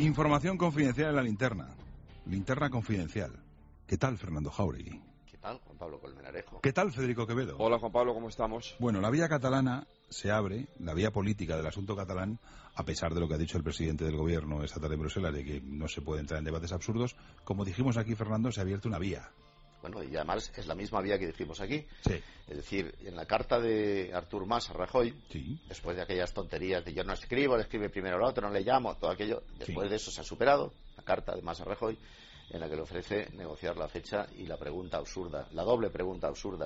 Información confidencial en la linterna. Linterna confidencial. ¿Qué tal, Fernando Jáuregui? ¿Qué tal, Juan Pablo Colmenarejo? ¿Qué tal, Federico Quevedo? Hola, Juan Pablo, ¿cómo estamos? Bueno, la vía catalana se abre, la vía política del asunto catalán, a pesar de lo que ha dicho el presidente del gobierno esta tarde en Bruselas, de que no se puede entrar en debates absurdos. Como dijimos aquí, Fernando, se ha abierto una vía. Bueno, y además es la misma vía que dijimos aquí. Sí. Es decir, en la carta de Artur Mas a Rajoy, Sí. después de aquellas tonterías de yo no escribo, le escribe primero el otro, no le llamo, todo aquello, después de eso se ha superado la carta de Mas a Rajoy, en la que le ofrece negociar la fecha y la pregunta absurda, la doble pregunta absurda,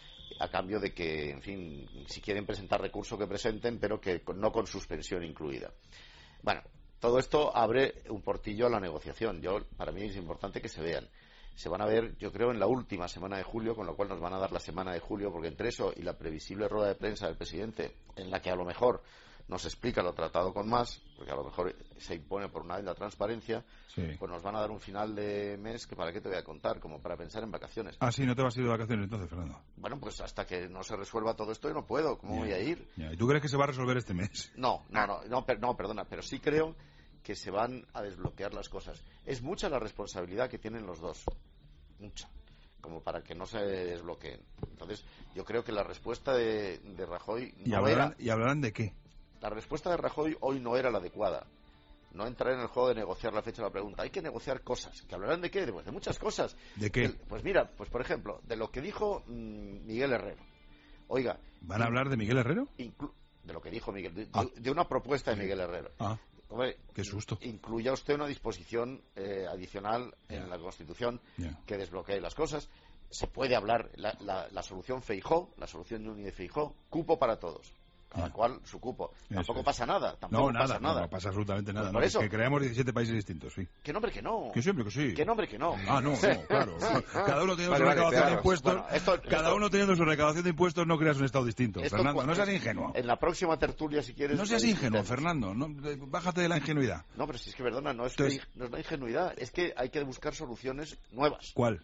a cambio de que, en fin, si quieren presentar recurso que presenten, pero que no con suspensión incluida. Bueno, todo esto abre un portillo a la negociación. Para mí es importante que se vean. Se van a ver, yo creo, en la última semana de julio, con lo cual nos van a dar la semana de julio, porque entre eso y la previsible rueda de prensa del presidente, en la que a lo mejor nos explica lo tratado con Mas, porque a lo mejor se impone por una vez la transparencia, Sí. pues nos van a dar un final de mes que para qué te voy a contar, como para pensar en vacaciones. Ah, sí, no te vas a ir de vacaciones entonces, Fernando. Bueno, pues hasta que no se resuelva todo esto yo no puedo, ¿cómo voy a ir? Ya. ¿Y tú crees que se va a resolver este mes? No, perdona, pero sí creo que se van a desbloquear las cosas. Es mucha la responsabilidad que tienen los dos, mucha, como para que no se desbloqueen. Entonces, yo creo que la respuesta de Rajoy ¿Y hablarán de qué? La respuesta de Rajoy hoy no era la adecuada. No entrar en el juego de negociar la fecha de la pregunta. Hay que negociar cosas. ¿Que hablarán de qué? Pues de muchas cosas. ¿De qué? Pues mira, pues por ejemplo, de lo que dijo Miguel Herrero. Oiga. ¿Van a hablar de Miguel Herrero? De lo que dijo Miguel. De una propuesta de Miguel Herrero. Hombre, qué susto. Incluya usted una disposición adicional en la Constitución que desbloquee las cosas. Se puede hablar la solución Feijóo, la solución Núñez de Feijóo, cupo para todos. Cada cual su cupo. Tampoco pasa nada. No pasa absolutamente nada. Por eso, que creamos 17 países distintos, sí. Que nombre que no. Que siempre que sí. Que nombre que no. Ah, no, claro. Cada uno teniendo su recaudación de impuestos. Bueno, cada uno teniendo su recaudación de impuestos, no creas un Estado distinto. Fernando, no seas ingenuo. En la próxima tertulia, si quieres. No seas ingenuo, Fernando. No, bájate de la ingenuidad. No, pero si es que, perdona, no es la ingenuidad. Es que hay que buscar soluciones nuevas. ¿Cuál?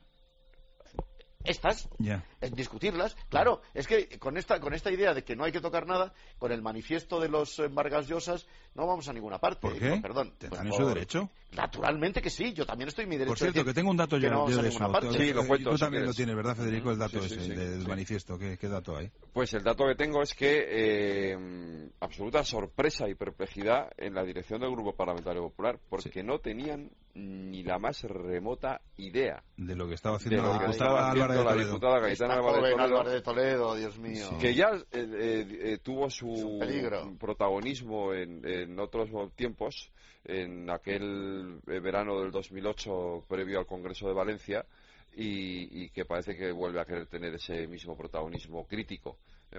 Estas, discutirlas. Claro, es que con esta idea de que no hay que tocar nada, con el manifiesto de los Vargas Llosas, no vamos a ninguna parte. ¿Por qué? Perdón. ¿Te dan ese derecho? Naturalmente que sí, yo también estoy en mi derecho. Por cierto, que tengo un dato ya de eso. Sí, lo cuento. Tú también lo tienes, ¿verdad, Federico? El dato del manifiesto. ¿Qué dato hay? Pues el dato que tengo es que absoluta sorpresa y perplejidad en la dirección del Grupo Parlamentario Popular, porque no tenían ni la más remota idea de lo que estaba haciendo la diputada Cayetana Álvarez de Toledo, Dios mío. Sí. Que ya tuvo su protagonismo en otros tiempos, en aquel verano del 2008 previo al Congreso de Valencia, y que parece que vuelve a querer tener ese mismo protagonismo crítico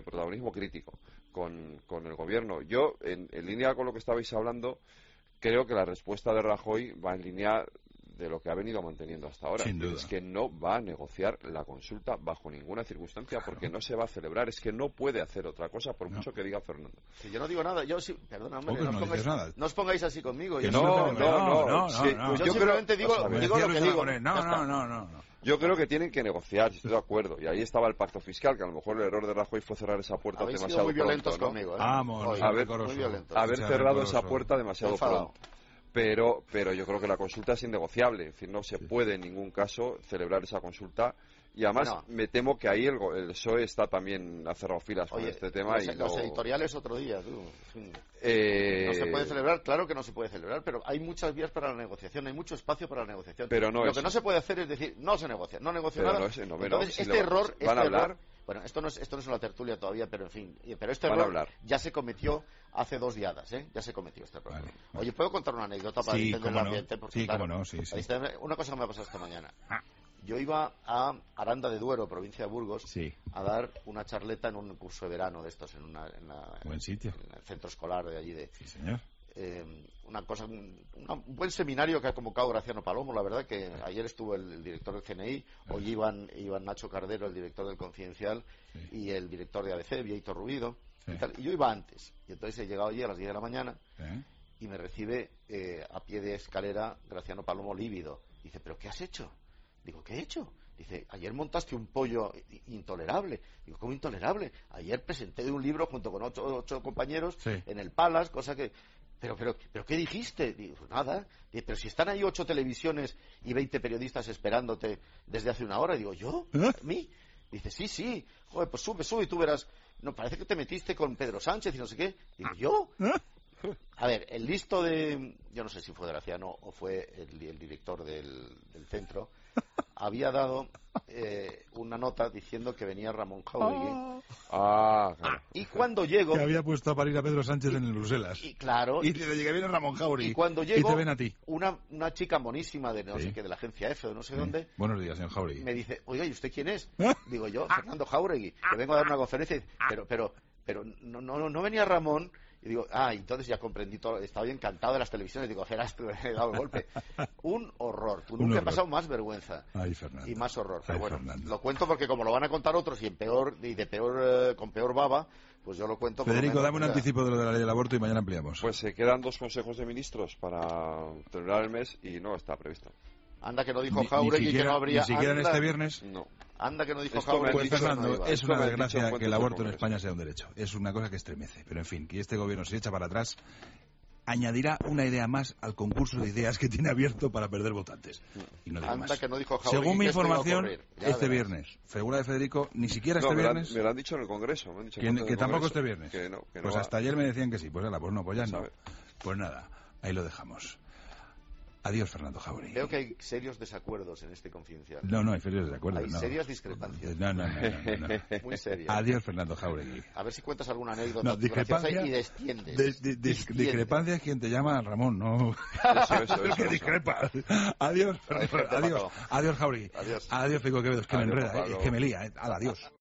con el gobierno. Yo, en línea con lo que estabais hablando, creo que la respuesta de Rajoy va en línea de lo que ha venido manteniendo hasta ahora. Sin duda. Es que no va a negociar la consulta bajo ninguna circunstancia, porque no se va a celebrar. Es que no puede hacer otra cosa, por mucho que diga Fernando. Si yo no digo nada, yo sí, perdona, hombre, no os pongáis así conmigo. No. Yo simplemente digo lo que digo. No. Yo creo que tienen que negociar, estoy de acuerdo. Y ahí estaba el pacto fiscal, que a lo mejor el error de Rajoy fue cerrar esa puerta demasiado muy violentos pronto, conmigo, Vamos, haber cerrado esa puerta demasiado pronto. Pero yo creo que la consulta es innegociable. Es decir, no se puede en ningún caso celebrar esa consulta. Y además me temo que ahí el PSOE está también ha cerrado filas con este tema. Los editoriales otro día, tú. No se puede celebrar, claro que no se puede celebrar, pero hay muchas vías para la negociación, hay mucho espacio para la negociación. Pero lo que no se puede hacer es decir, no se negocia, no negocio nada. Entonces, si este error... ¿Van a hablar? Bueno, esto no es una tertulia todavía, pero en fin. Pero este error ya se cometió hace 2 diadas, ¿eh? Ya se cometió este error. Vale. Oye, ¿puedo contar una anécdota para entender el ambiente? Porque, cómo no, sí. Una cosa que me ha pasado esta mañana. Yo iba a Aranda de Duero, provincia de Burgos, a dar una charleta en un curso de verano de estos, buen sitio. En el centro escolar de allí. Sí, señor. Un buen seminario que ha convocado Graciano Palomo. La verdad que ayer estuvo el director del CNI, hoy iban Nacho Cardero, el director del Confidencial, y el director de ABC, Vieito Rubido, y yo iba antes, y entonces he llegado allí a las 10 de la mañana y me recibe a pie de escalera Graciano Palomo lívido. Dice, ¿pero qué has hecho? Digo, ¿qué he hecho? Dice, ayer montaste un pollo intolerable. Digo, ¿cómo intolerable? Ayer presenté un libro junto con ocho compañeros en el Palace, cosa que... ¿Pero qué dijiste? Digo, nada. Dice, pero si están ahí 8 televisiones y 20 periodistas esperándote desde hace una hora. Digo, ¿yo? ¿A mí? Dice, sí. Joder, pues sube y tú verás. No, parece que te metiste con Pedro Sánchez y no sé qué. Digo, ¿yo? A ver, el listo de... Yo no sé si fue Graciano o fue el director del centro. Había dado una nota diciendo que venía Ramón Jáuregui. Claro. Y cuando llego... Que había puesto a parir a Pedro Sánchez en Bruselas. Y claro... Y te llega bien Ramón Jáuregui. Y cuando llego, te ven a ti. Una chica monísima de no sé qué, de la agencia F o no sé dónde... Buenos días, señor Jáuregui. Me dice, oiga, ¿y usted quién es? Digo yo, Fernando Jáuregui, que vengo a dar una conferencia. Pero no venía Ramón... Y digo, entonces ya comprendí todo, estaba bien encantado de las televisiones, digo, verás, tú he dado el golpe. Un horror, nunca he pasado más vergüenza. Ay, Fernando. Y más horror, pero bueno, Fernando. lo cuento porque como lo van a contar otros y con peor baba, pues yo lo cuento. Federico, dame un anticipo de lo de la ley del aborto y mañana ampliamos. Pues se quedan 2 consejos de ministros para terminar el mes y no está previsto. Anda que no dijo Jáuregui que no habría... Ni siquiera en este viernes. No. Anda que no dijo Jáuregui. Pues Fernando, es una desgracia que el aborto en Congreso. España sea un derecho. Es una cosa que estremece. Pero en fin, que este gobierno se echa para atrás, añadirá una idea más al concurso de ideas que tiene abierto para perder votantes. Y no digo Anda más. que no dijo Jáuregui. Según mi que esto iba a información, ocurrir. Ya este verás. viernes, figura de Federico, ni siquiera No, este me viernes. lo han dicho en el Congreso. Me han dicho Que en el tampoco Congreso. este viernes. Que no Pues va. hasta ayer me decían que sí. Pues no, pues ya no. Sabe. Pues nada, ahí lo dejamos. Adiós, Fernando Jáuregui. Veo que hay serios desacuerdos en este Confidencial. No, hay serios desacuerdos. Hay no. serias discrepancias. No. Muy serias. Adiós, Fernando Jáuregui. A ver si cuentas alguna anécdota No, discrepancia graciosa y desciendes. Discrepancia es quien te llama Ramón, no. Eso. Que discrepa. Adiós, Fernando. Adiós, Jáuregui. Adiós. Adiós, Fico Quevedo. Es que me Adiós, enreda, Pablo. es que me lía. Adiós.